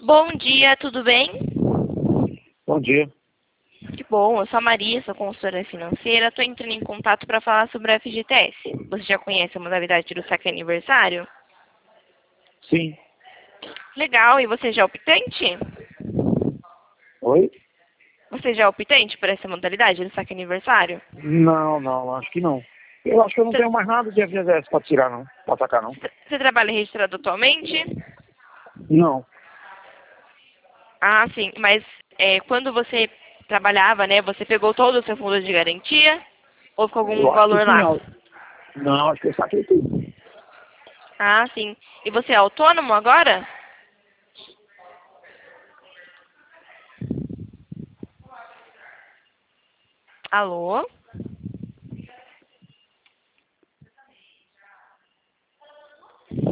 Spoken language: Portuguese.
Bom dia, tudo bem? Bom dia. Que bom, eu sou a Maria, sou consultora financeira. Estou entrando em contato para falar sobre o FGTS. Você já conhece a modalidade do saque aniversário? Sim. Legal, e você já é optante? Oi? Você já é optante por essa modalidade do saque aniversário? Não, acho que não. Eu acho que eu não Você tenho mais nada de FGTS para tirar, não. Para sacar, não. você trabalha registrado atualmente? Não. Ah, sim, mas quando você trabalhava, né, você pegou todo o seu fundo de garantia? Ou ficou algum Eu acho que valor sim. lá? Ó. Não, acho que eu saquei tudo. Ah, sim. E você é autônomo agora? Alô?